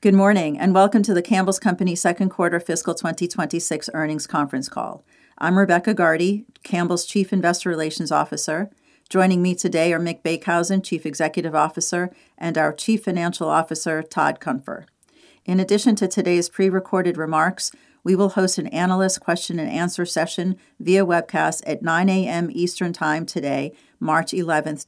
Good morning, and welcome to the Campbell's Company second quarter fiscal 2026 earnings conference call. I'm Rebecca Gardy, Campbell's Chief Investor Relations Officer. Joining me today are Mick Beekhuizen, Chief Executive Officer, and our Chief Financial Officer, Todd Cunfer. In addition to today's pre-recorded remarks, we will host an analyst question and answer session via webcast at 9 a.m. Eastern Time today, March 11th,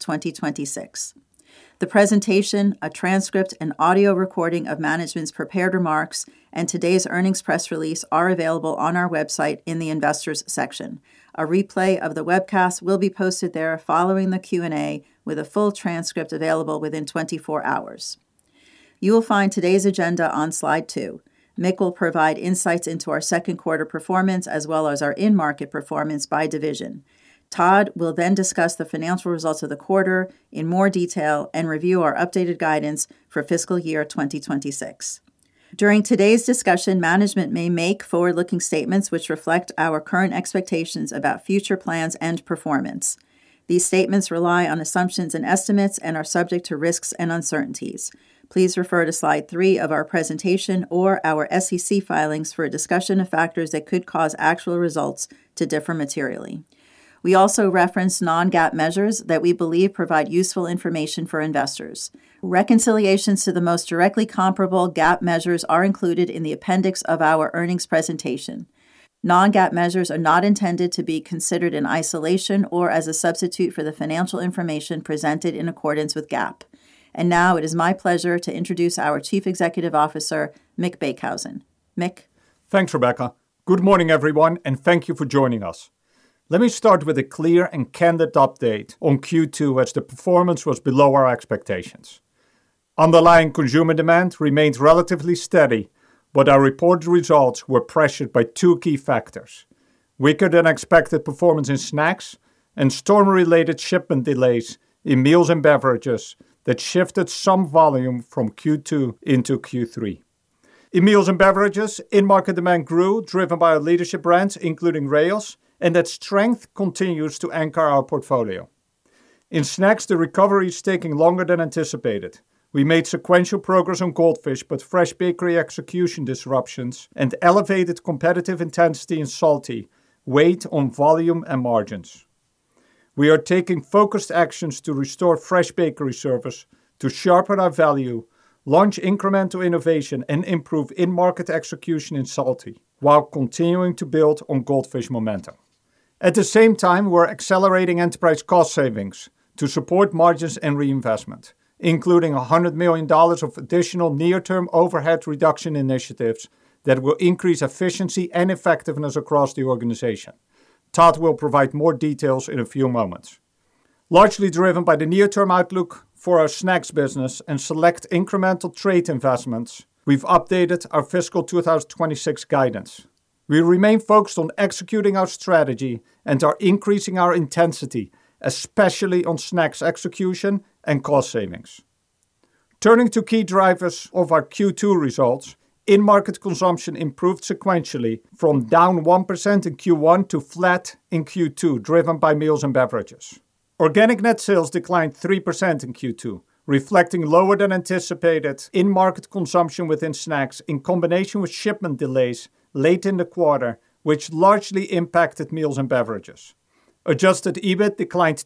2026. The presentation, a transcript, and audio recording of management's prepared remarks, and today's earnings press release are available on our website in the Investors section. A replay of the webcast will be posted there following the Q&A, with a full transcript available within 24 hours. You will find today's agenda on slide 2. Mick will provide insights into our second quarter performance as well as our in-market performance by division. Todd will then discuss the financial results of the quarter in more detail and review our updated guidance for fiscal year 2026. During today's discussion, management may make forward-looking statements which reflect our current expectations about future plans and performance. These statements rely on assumptions and estimates and are subject to risks and uncertainties. Please refer to slide 3 of our presentation or our SEC filings for a discussion of factors that could cause actual results to differ materially. We also reference non-GAAP measures that we believe provide useful information for investors. Reconciliations to the most directly comparable GAAP measures are included in the appendix of our earnings presentation. Non-GAAP measures are not intended to be considered in isolation or as a substitute for the financial information presented in accordance with GAAP. And now it is my pleasure to introduce our Chief Executive Officer, Mick Beekhuizen. Mick? Thanks, Rebecca. Good morning, everyone, and thank you for joining us. Let me start with a clear and candid update on Q2 as the performance was below our expectations. Underlying consumer demand remained relatively steady, but our reported results were pressured by two key factors: weaker than expected performance in snacks and storm-related shipment delays in meals and beverages that shifted some volume from Q2 into Q3. In meals and beverages, in-market demand grew, driven by our leadership brands, including Rao's, and that strength continues to anchor our portfolio. In snacks, the recovery is taking longer than anticipated. We made sequential progress on Goldfish, but fresh bakery execution disruptions and elevated competitive intensity in salty weighed on volume and margins. We are taking focused actions to restore fresh bakery service, to sharpen our value, launch incremental innovation, and improve in-market execution in salty, while continuing to build on Goldfish momentum. At the same time, we're accelerating enterprise cost savings to support margins and reinvestment, including $100 million of additional near-term overhead reduction initiatives that will increase efficiency and effectiveness across the organization. Todd will provide more details in a few moments. Largely driven by the near-term outlook for our snacks business and select incremental trade investments, we've updated our fiscal 2026 guidance. We remain focused on executing our strategy and are increasing our intensity, especially on snacks execution and cost savings. Turning to key drivers of our Q2 results, in-market consumption improved sequentially from down 1% in Q1 to flat in Q2, driven by meals and beverages. Organic net sales declined 3% in Q2, reflecting lower than anticipated in-market consumption within snacks in combination with shipment delays late in the quarter, which largely impacted meals and beverages. Adjusted EBIT declined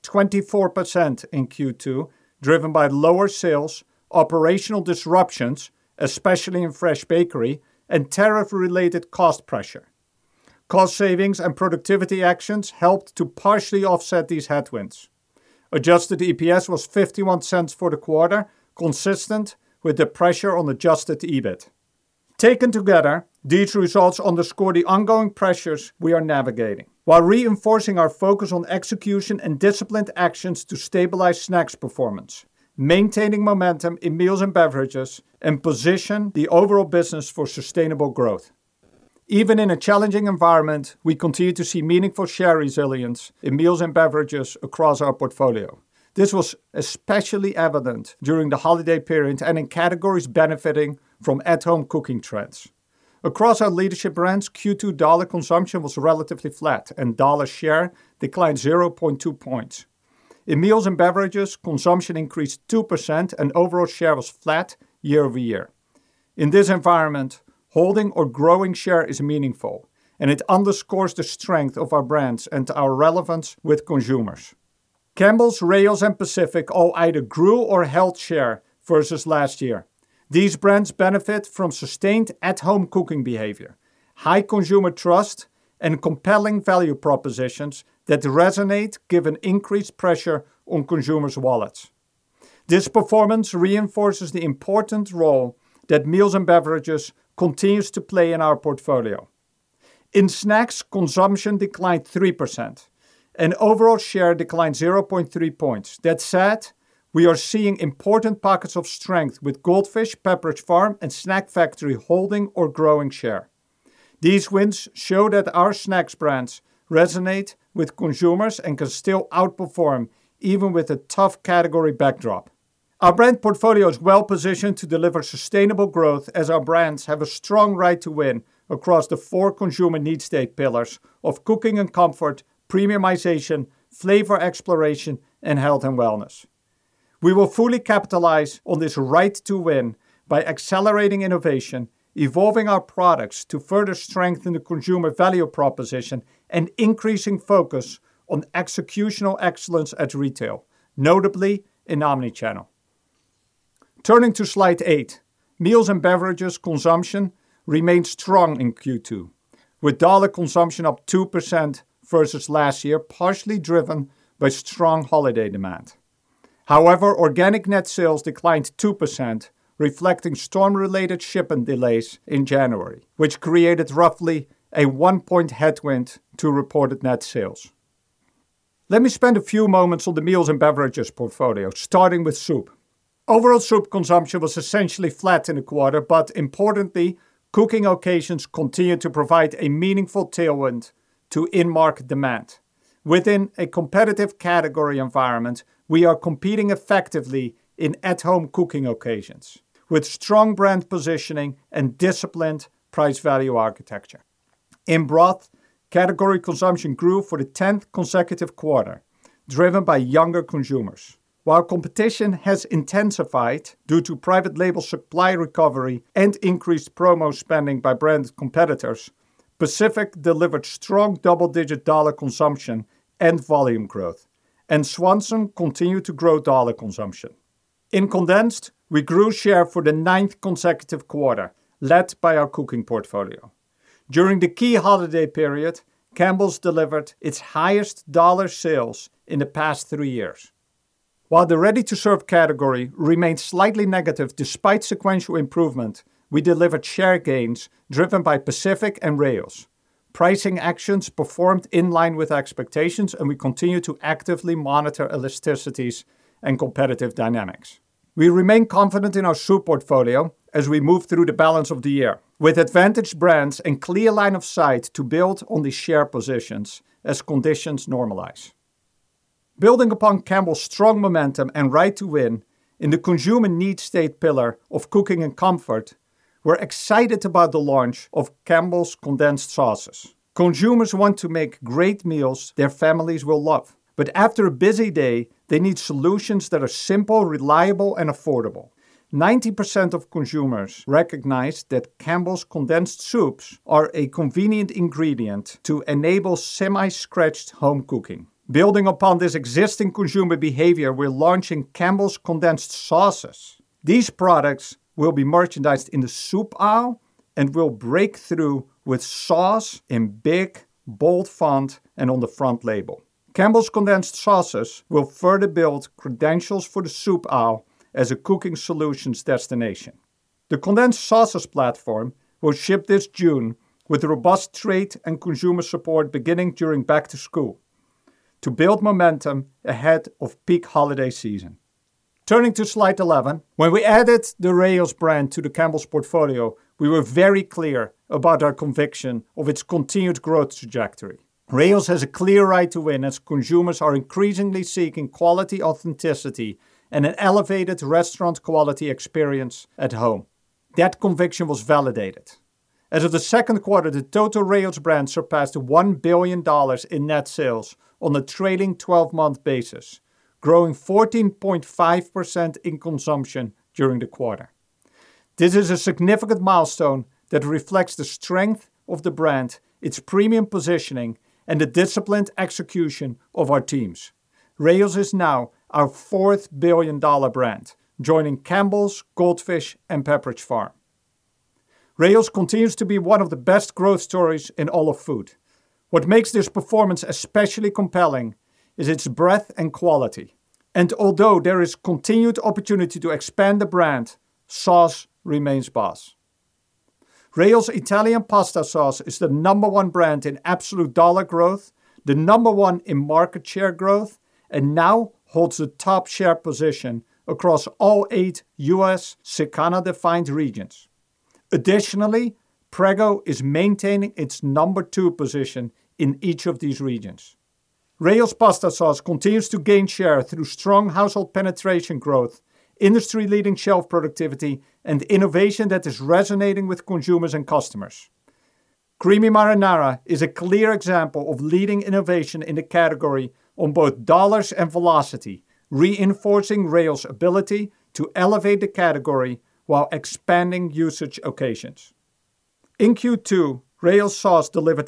24% in Q2, driven by lower sales, operational disruptions, especially in fresh bakery, and tariff-related cost pressure. Cost savings and productivity actions helped to partially offset these headwinds. Adjusted EPS was 51 cents for the quarter, consistent with the pressure on adjusted EBIT. Taken together, these results underscore the ongoing pressures we are navigating, while reinforcing our focus on execution and disciplined actions to stabilize snacks performance, maintaining momentum in meals and beverages, and position the overall business for sustainable growth. Even in a challenging environment, we continue to see meaningful share resilience in meals and beverages across our portfolio. This was especially evident during the holiday period and in categories benefiting from at-home cooking trends. Across our leadership brands, Q2 dollar consumption was relatively flat and dollar share declined 0.2 points. In meals and beverages, consumption increased 2% and overall share was flat year over year. In this environment, holding or growing share is meaningful, and it underscores the strength of our brands and our relevance with consumers. Campbell's, Rao's, and Pacific all either grew or held share versus last year. These brands benefit from sustained at-home cooking behavior, high consumer trust, and compelling value propositions that resonate given increased pressure on consumers' wallets. This performance reinforces the important role that meals and beverages continues to play in our portfolio. In snacks, consumption declined 3%, and overall share declined 0.3 points. That said, we are seeing important pockets of strength with Goldfish, Pepperidge Farm, and Snack Factory holding or growing share. These wins show that our snacks brands resonate with consumers and can still outperform even with a tough category backdrop. Our brand portfolio is well positioned to deliver sustainable growth as our brands have a strong right to win across the 4 consumer need state pillars of cooking and comfort, premiumization, flavor exploration, and health and wellness. We will fully capitalize on this right to win by accelerating innovation, evolving our products to further strengthen the consumer value proposition, and increasing focus on executional excellence at retail, notably in omnichannel. Turning to slide 8, meals and beverages consumption remained strong in Q2, with dollar consumption up 2% versus last year, partially driven by strong holiday demand. However, organic net sales declined 2%, reflecting storm-related shipment delays in January, which created roughly a 1-point headwind to reported net sales. Let me spend a few moments on the meals and beverages portfolio, starting with soup. Overall soup consumption was essentially flat in the quarter, but importantly, cooking occasions continued to provide a meaningful tailwind to in-market demand. Within a competitive category environment, we are competing effectively in at-home cooking occasions, with strong brand positioning and disciplined price-value architecture. In broth, category consumption grew for the 10th consecutive quarter, driven by younger consumers. While competition has intensified due to private label supply recovery and increased promo spending by branded competitors, Pacific delivered strong double-digit dollar consumption and volume growth, and Swanson continued to grow dollar consumption. In condensed, we grew share for the 9th consecutive quarter, led by our cooking portfolio. During the key holiday period, Campbell's delivered its highest dollar sales in the past 3 years. While the ready-to-serve category remained slightly negative despite sequential improvement, we delivered share gains driven by Pacific and Rao's. Pricing actions performed in line with expectations, and we continue to actively monitor elasticities and competitive dynamics. We remain confident in our soup portfolio as we move through the balance of the year, with advantaged brands and clear line of sight to build on these share positions as conditions normalize. Building upon Campbell's strong momentum and right to win in the consumer need state pillar of cooking and comfort, we're excited about the launch of Campbell's condensed sauces. Consumers want to make great meals their families will love, but after a busy day, they need solutions that are simple, reliable, and affordable. 90% of consumers recognize that Campbell's condensed soups are a convenient ingredient to enable semi-scratched home cooking. Building upon this existing consumer behavior, we're launching Campbell's condensed sauces. These products will be merchandised in the soup aisle and will break through with sauce in big, bold font and on the front label. Campbell's condensed sauces will further build credentials for the soup aisle as a cooking solutions destination. The condensed sauces platform will ship this June with robust trade and consumer support beginning during back to school to build momentum ahead of peak holiday season. Turning to slide 11, when we added the Rao's brand to the Campbell's portfolio, we were very clear about our conviction of its continued growth trajectory. Rao's has a clear right to win as consumers are increasingly seeking quality, authenticity, and an elevated restaurant quality experience at home. That conviction was validated. As of the second quarter, the total Rao's brand surpassed $1 billion in net sales on a trailing 12-month basis, growing 14.5% in consumption during the quarter. This is a significant milestone that reflects the strength of the brand, its premium positioning, and the disciplined execution of our teams. Rao's is now our $4 billion brand, joining Campbell's, Goldfish, and Pepperidge Farm. Rao's continues to be one of the best growth stories in all of food. What makes this performance especially compelling is its breadth and quality. And although there is continued opportunity to expand the brand, sauce remains boss. Rao's Italian pasta sauce is the #1 brand in absolute dollar growth, the #1 in market share growth, and now holds the top share position across all 8 U.S. Circana-defined regions. Additionally, Prego is maintaining its #2 position in each of these regions. Rao's pasta sauce continues to gain share through strong household penetration growth, industry-leading shelf productivity, and innovation that is resonating with consumers and customers. Creamy marinara is a clear example of leading innovation in the category on both dollars and velocity, reinforcing Rao's ability to elevate the category while expanding usage occasions. In Q2, Rao's sauce delivered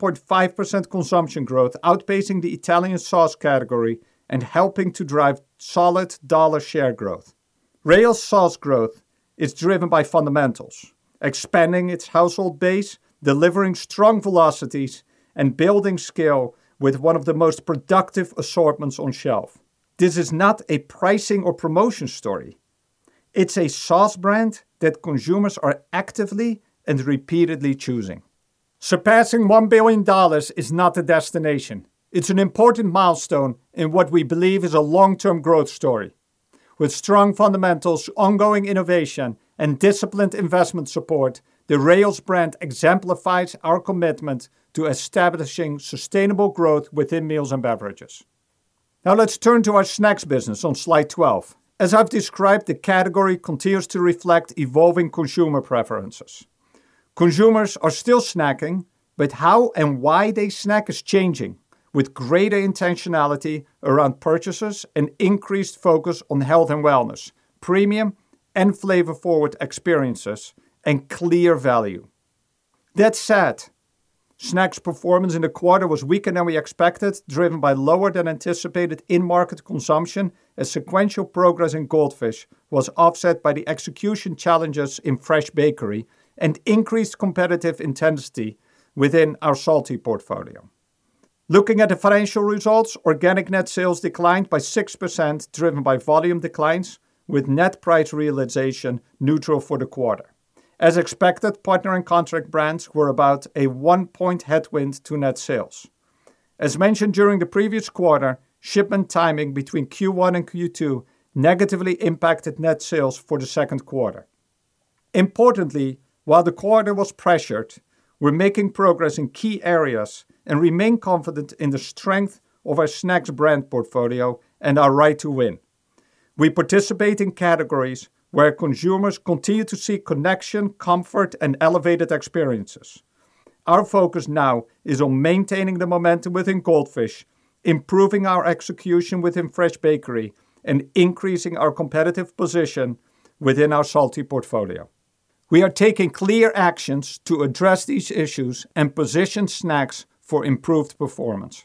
11.5% consumption growth, outpacing the Italian sauce category and helping to drive solid dollar share growth. Rao's sauce growth is driven by fundamentals, expanding its household base, delivering strong velocities, and building scale with one of the most productive assortments on shelf. This is not a pricing or promotion story. It's a sauce brand that consumers are actively and repeatedly choosing. Surpassing $1 billion is not a destination. It's an important milestone in what we believe is a long-term growth story. With strong fundamentals, ongoing innovation, and disciplined investment support, the Rao's brand exemplifies our commitment to establishing sustainable growth within meals and beverages. Now let's turn to our snacks business on slide 12. As I've described, the category continues to reflect evolving consumer preferences. Consumers are still snacking, but how and why they snack is changing, with greater intentionality around purchases and increased focus on health and wellness, premium and flavor-forward experiences, and clear value. That said, snacks performance in the quarter was weaker than we expected, driven by lower than anticipated in-market consumption as sequential progress in Goldfish was offset by the execution challenges in fresh bakery and increased competitive intensity within our salty portfolio. Looking at the financial results, organic net sales declined by 6%, driven by volume declines, with net price realization neutral for the quarter. As expected, partner and contract brands were about a 1-point headwind to net sales. As mentioned during the previous quarter, shipment timing between Q1 and Q2 negatively impacted net sales for the second quarter. Importantly, while the quarter was pressured, we're making progress in key areas and remain confident in the strength of our snacks brand portfolio and our right to win. We participate in categories where consumers continue to seek connection, comfort, and elevated experiences. Our focus now is on maintaining the momentum within Goldfish, improving our execution within fresh bakery, and increasing our competitive position within our salty portfolio. We are taking clear actions to address these issues and position snacks for improved performance.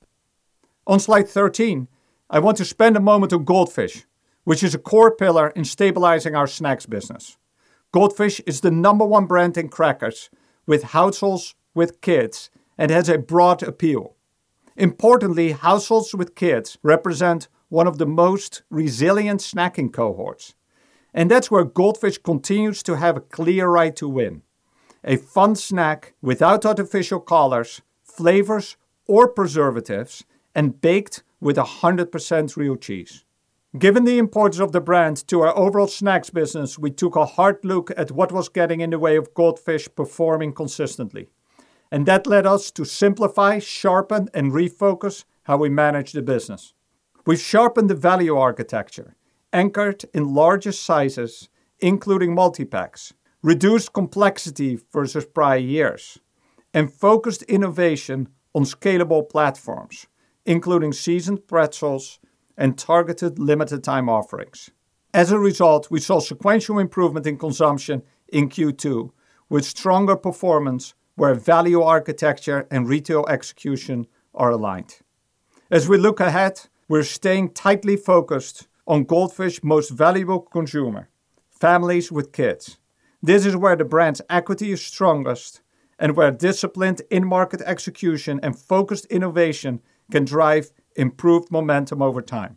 On slide 13, I want to spend a moment on Goldfish, which is a core pillar in stabilizing our snacks business. Goldfish is the #1 brand in crackers, with households with kids, and has a broad appeal. Importantly, households with kids represent one of the most resilient snacking cohorts. And that's where Goldfish continues to have a clear right to win. A fun snack without artificial colors, flavors, or preservatives, and baked with 100% real cheese. Given the importance of the brand to our overall snacks business, we took a hard look at what was getting in the way of Goldfish performing consistently. And that led us to simplify, sharpen, and refocus how we manage the business. We've sharpened the value architecture, anchored in larger sizes, including multi-packs, reduced complexity versus prior years, and focused innovation on scalable platforms, including seasoned pretzels and targeted limited-time offerings. As a result, we saw sequential improvement in consumption in Q2, with stronger performance where value architecture and retail execution are aligned. As we look ahead, we're staying tightly focused on Goldfish's most valuable consumer, families with kids. This is where the brand's equity is strongest and where disciplined in-market execution and focused innovation can drive improved momentum over time.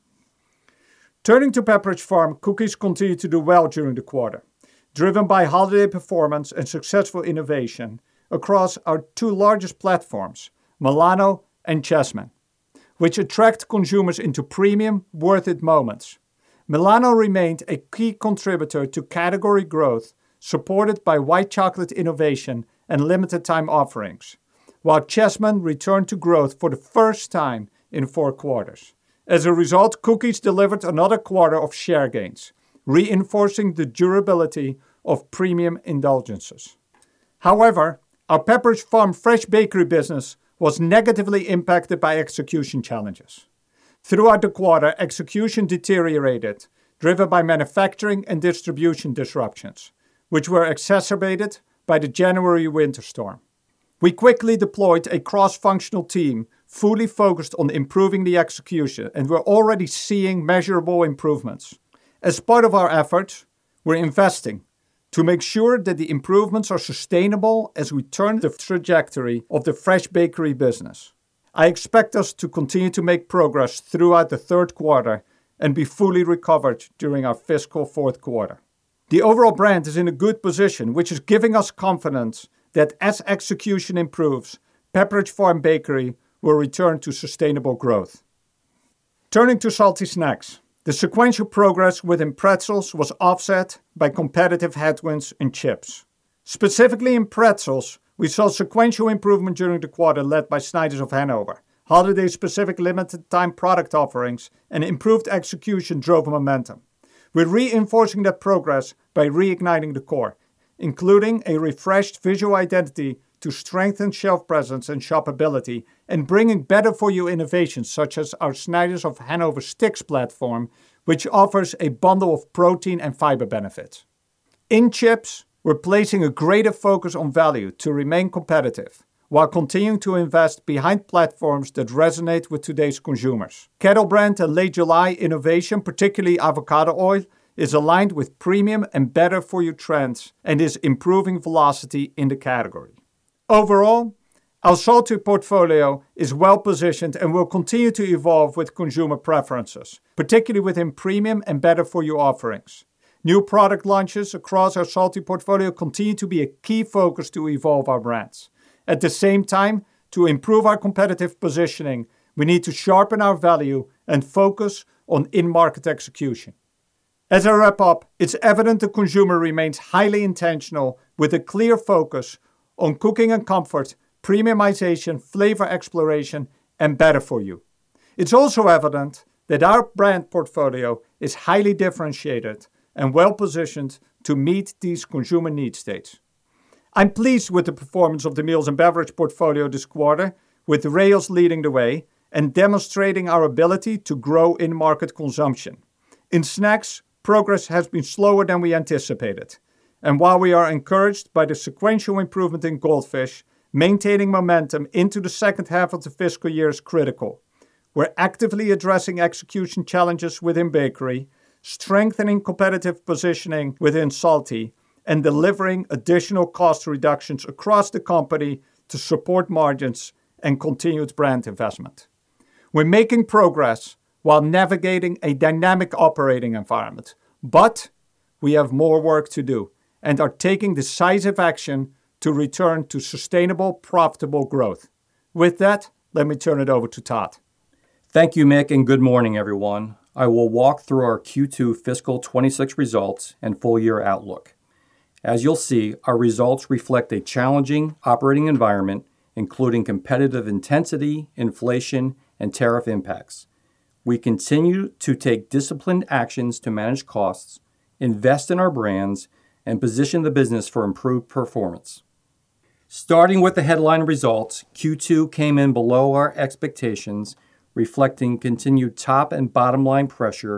Turning to Pepperidge Farm, cookies continue to do well during the quarter, driven by holiday performance and successful innovation across our two largest platforms, Milano and Chessmen, which attract consumers into premium, worth-it moments. Milano remained a key contributor to category growth, supported by white chocolate innovation and limited-time offerings, while Chessmen returned to growth for the first time in 4 quarters. As a result, cookies delivered another quarter of share gains, reinforcing the durability of premium indulgences. However, our Pepperidge Farm fresh bakery business was negatively impacted by execution challenges. Throughout the quarter, execution deteriorated, driven by manufacturing and distribution disruptions, which were exacerbated by the January winter storm. We quickly deployed a cross-functional team fully focused on improving the execution, and we're already seeing measurable improvements. As part of our efforts, we're investing to make sure that the improvements are sustainable as we turn the trajectory of the fresh bakery business. I expect us to continue to make progress throughout the 3rd quarter and be fully recovered during our fiscal 4th quarter. The overall brand is in a good position, which is giving us confidence that as execution improves, Pepperidge Farm Bakery will return to sustainable growth. Turning to salty snacks, the sequential progress within pretzels was offset by competitive headwinds in chips. Specifically in pretzels, we saw sequential improvement during the quarter led by Snyder's of Hanover. Holiday-specific limited-time product offerings and improved execution drove momentum. We're reinforcing that progress by reigniting the core, including a refreshed visual identity to strengthen shelf presence and shoppability, and bringing better-for-you innovations such as our Snyder's of Hanover Sticks platform, which offers a bundle of protein and fiber benefits. In chips, we're placing a greater focus on value to remain competitive, while continuing to invest behind platforms that resonate with today's consumers. Kettle Brand and Late July innovation, particularly avocado oil, is aligned with premium and better-for-you trends and is improving velocity in the category. Overall, our salty portfolio is well-positioned and will continue to evolve with consumer preferences, particularly within premium and better-for-you offerings. New product launches across our salty portfolio continue to be a key focus to evolve our brands. At the same time, to improve our competitive positioning, we need to sharpen our value and focus on in-market execution. As I wrap up, it's evident the consumer remains highly intentional with a clear focus on cooking and comfort, premiumization, flavor exploration, and better for you. It's also evident that our brand portfolio is highly differentiated and well-positioned to meet these consumer need states. I'm pleased with the performance of the meals and beverage portfolio this quarter, with Rao's leading the way and demonstrating our ability to grow in-market consumption. In snacks, progress has been slower than we anticipated. And while we are encouraged by the sequential improvement in Goldfish, maintaining momentum into the second half of the fiscal year is critical. We're actively addressing execution challenges within bakery, strengthening competitive positioning within salty, and delivering additional cost reductions across the company to support margins and continued brand investment. We're making progress while navigating a dynamic operating environment, but we have more work to do and are taking decisive action to return to sustainable, profitable growth. With that, let me turn it over to Todd. Thank you, Mick, and good morning, everyone. I will walk through our Q2 fiscal 26 results and full-year outlook. As you'll see, our results reflect a challenging operating environment, including competitive intensity, inflation, and tariff impacts. We continue to take disciplined actions to manage costs, invest in our brands, and position the business for improved performance. Starting with the headline results, Q2 came in below our expectations, reflecting continued top and bottom line pressure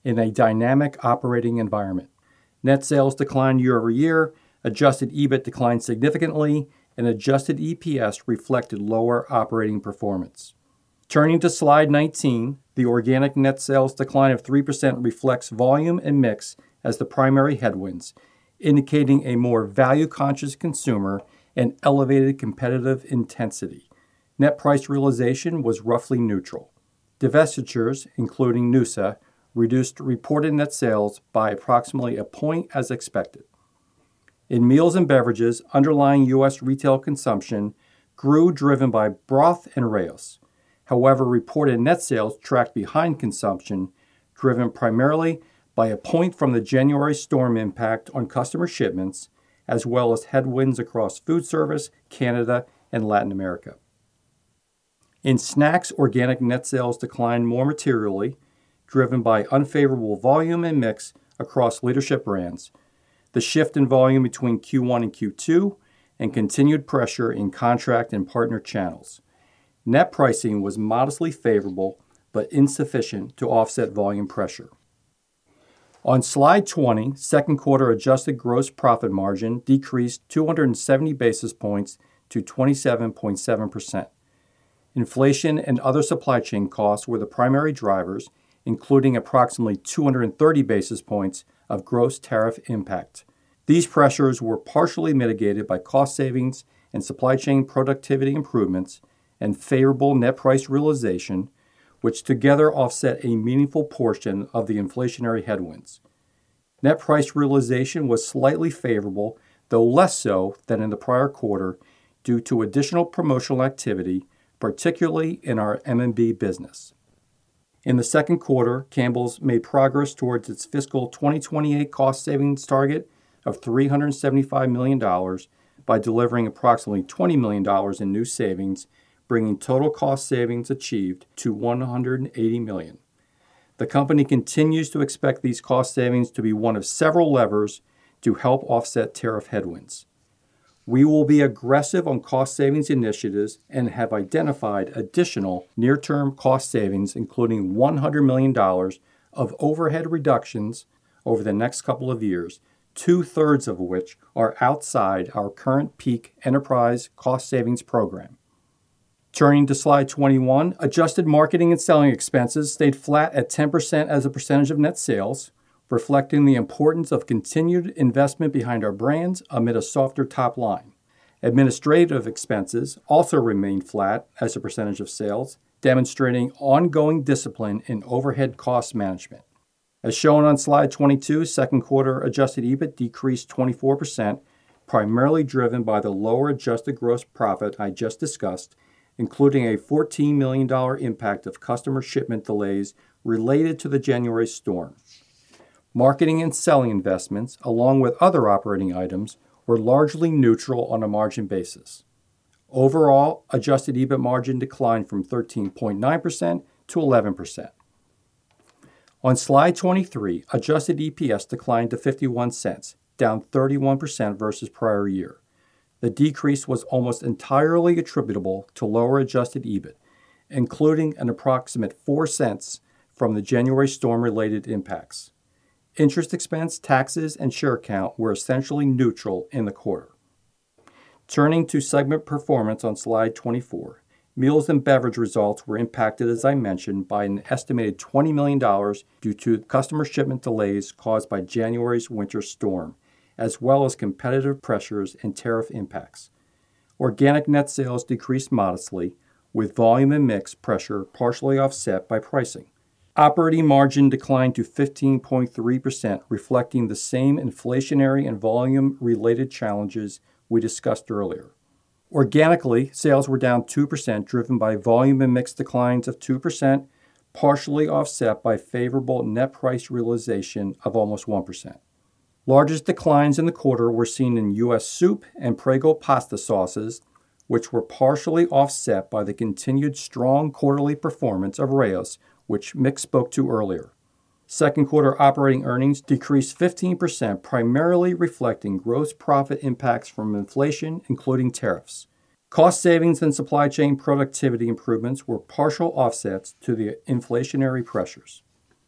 in a dynamic operating environment. Net sales declined year over year, adjusted EBIT declined significantly, and adjusted EPS reflected lower operating performance. Turning to slide 19, the organic net sales decline of 3% reflects volume and mix as the primary headwinds, indicating a more value-conscious consumer and elevated competitive intensity. Net price realization was roughly neutral. Divestitures, including Noosa, reduced reported net sales by approximately a point as expected. In meals and beverages, underlying U.S. retail consumption grew driven by broth and Rao's. However, reported net sales tracked behind consumption, driven primarily by a point from the January storm impact on customer shipments, as well as headwinds across food service, Canada, and Latin America. In snacks, organic net sales declined more materially, driven by unfavorable volume and mix across leadership brands, the shift in volume between Q1 and Q2, and continued pressure in contract and partner channels. Net pricing was modestly favorable, but insufficient to offset volume pressure. On slide 20, second quarter adjusted gross profit margin decreased 270 basis points to 27.7%. Inflation and other supply chain costs were the primary drivers, including approximately 230 basis points of gross tariff impact. These pressures were partially mitigated by cost savings and supply chain productivity improvements and favorable net price realization, which together offset a meaningful portion of the inflationary headwinds. Net price realization was slightly favorable, though less so than in the prior quarter, due to additional promotional activity, particularly in our M&B business. In the second quarter, Campbell's made progress towards its fiscal 2028 cost savings target of $375 million by delivering approximately $20 million in new savings, bringing total cost savings achieved to $180 million. The company continues to expect these cost savings to be one of several levers to help offset tariff headwinds. We will be aggressive on cost savings initiatives and have identified additional near-term cost savings, including $100 million of overhead reductions over the next couple of years, 2/3 of which are outside our current peak enterprise cost savings program. Turning to slide 21, adjusted marketing and selling expenses stayed flat at 10% as a percentage of net sales, reflecting the importance of continued investment behind our brands amid a softer top line. Administrative expenses also remained flat as a percentage of sales, demonstrating ongoing discipline in overhead cost management. As shown on slide 22, second quarter adjusted EBIT decreased 24%, primarily driven by the lower adjusted gross profit I just discussed, including a $14 million impact of customer shipment delays related to the January storm. Marketing and selling investments, along with other operating items, were largely neutral on a margin basis. Overall, adjusted EBIT margin declined from 13.9% to 11%. On slide 23, adjusted EPS declined to 51 cents, down 31% versus prior year. The decrease was almost entirely attributable to lower adjusted EBIT, including an approximate 4 cents from the January storm-related impacts. Interest expense, taxes, and share count were essentially neutral in the quarter. Turning to segment performance on slide 24, meals and beverage results were impacted, as I mentioned, by an estimated $20 million due to customer shipment delays caused by January's winter storm, as well as competitive pressures and tariff impacts. Organic net sales decreased modestly, with volume and mix pressure partially offset by pricing. Operating margin declined to 15.3%, reflecting the same inflationary and volume-related challenges we discussed earlier. Organically, sales were down 2%, driven by volume and mix declines of 2%, partially offset by favorable net price realization of almost 1%. Largest declines in the quarter were seen in U.S. soup and Prego pasta sauces, which were partially offset by the continued strong quarterly performance of Rao's, which Mick spoke to earlier. Second quarter operating earnings decreased 15%, primarily reflecting gross profit impacts from inflation, including tariffs. Cost savings and supply chain productivity improvements were partial offsets to the inflationary pressures.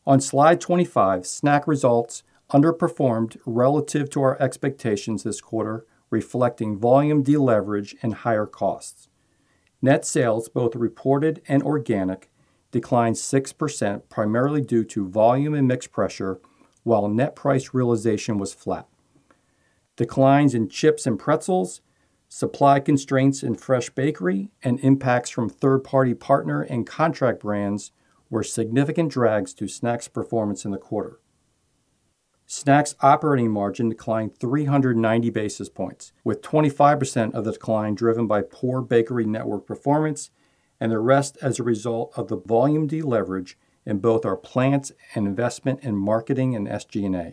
On slide 25, snack results underperformed relative to our expectations this quarter, reflecting volume deleverage and higher costs. Net sales, both reported and organic, declined 6%, primarily due to volume and mix pressure, while net price realization was flat. Declines in chips and pretzels, supply constraints in fresh bakery, and impacts from third-party partner and contract brands were significant drags to snacks performance in the quarter. Snacks operating margin declined 390 basis points, with 25% of the decline driven by poor bakery network performance and the rest as a result of the volume deleverage in both our plants and investment in marketing and SG&A.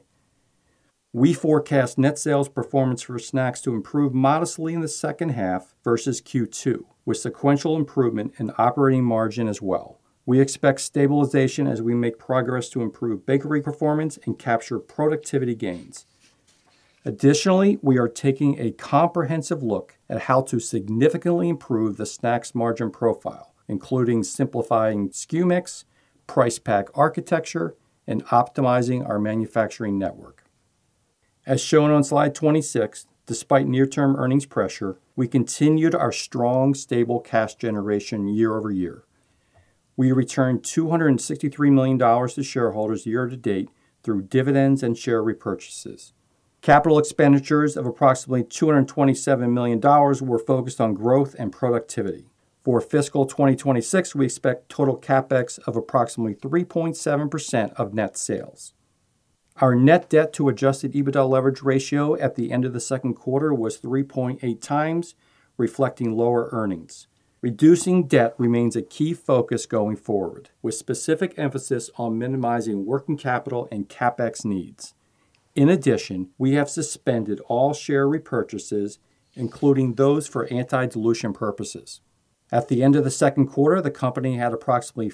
We forecast net sales performance for snacks to improve modestly in the second half versus Q2, with sequential improvement in operating margin as well. We expect stabilization as we make progress to improve bakery performance and capture productivity gains. Additionally, we are taking a comprehensive look at how to significantly improve the snacks margin profile, including simplifying SKU mix, price pack architecture, and optimizing our manufacturing network. As shown on slide 26, despite near-term earnings pressure, we continued our strong, stable cash generation year over year. We returned $263 million to shareholders year to date through dividends and share repurchases. Capital expenditures of approximately $227 million were focused on growth and productivity. For fiscal 2026, we expect total CapEx of approximately 3.7% of net sales. Our net debt to adjusted EBITDA leverage ratio at the end of the second quarter was 3.8 times, reflecting lower earnings. Reducing debt remains a key focus going forward, with specific emphasis on minimizing working capital and CapEx needs. In addition, we have suspended all share repurchases, including those for anti-dilution purposes. At the end of the second quarter, the company had approximately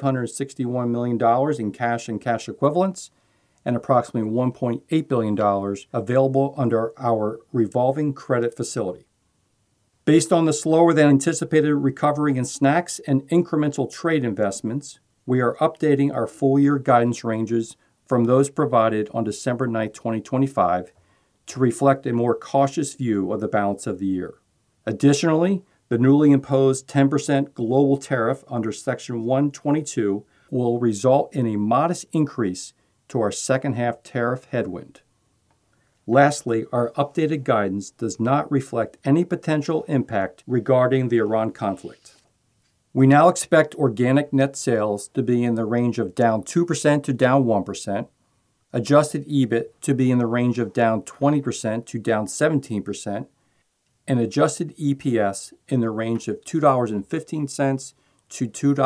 $561 million in cash and cash equivalents and approximately $1.8 billion available under our revolving credit facility. Based on the slower than anticipated recovery in snacks and incremental trade investments, we are updating our full-year guidance ranges from those provided on December 9, 2025, to reflect a more cautious view of the balance of the year. Additionally, the newly imposed 10% global tariff under Section 122 will result in a modest increase to our second half tariff headwind. Lastly, our updated guidance does not reflect any potential impact regarding the Iran conflict. We now expect organic net sales to be in the range of down 2% to down 1%, adjusted EBIT to be in the range of down 20% to down 17%, and adjusted EPS in the range of $2.15 to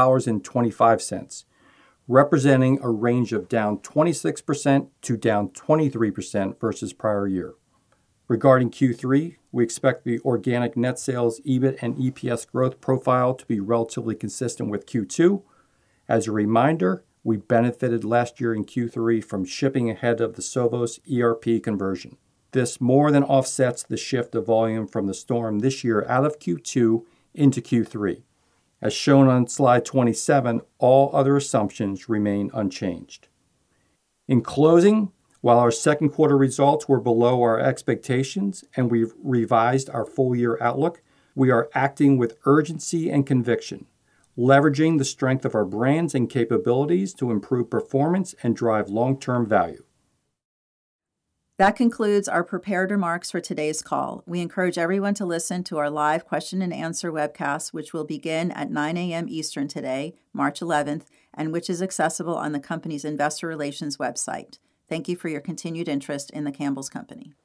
$2.25, representing a range of down 26% to down 23% versus prior year. Regarding Q3, we expect the organic net sales, EBIT, and EPS growth profile to be relatively consistent with Q2. As a reminder, we benefited last year in Q3 from shipping ahead of the Sovos ERP conversion. This more than offsets the shift of volume from the storm this year out of Q2 into Q3. As shown on slide 27, all other assumptions remain unchanged. In closing, while our second quarter results were below our expectations and we've revised our full-year outlook, we are acting with urgency and conviction, leveraging the strength of our brands and capabilities to improve performance and drive long-term value. That concludes our prepared remarks for today's call. We encourage everyone to listen to our live question and answer webcast, which will begin at 9 a.m. Eastern today, March 11th, and which is accessible on the company's investor relations website. Thank you for your continued interest in the Campbell's Company.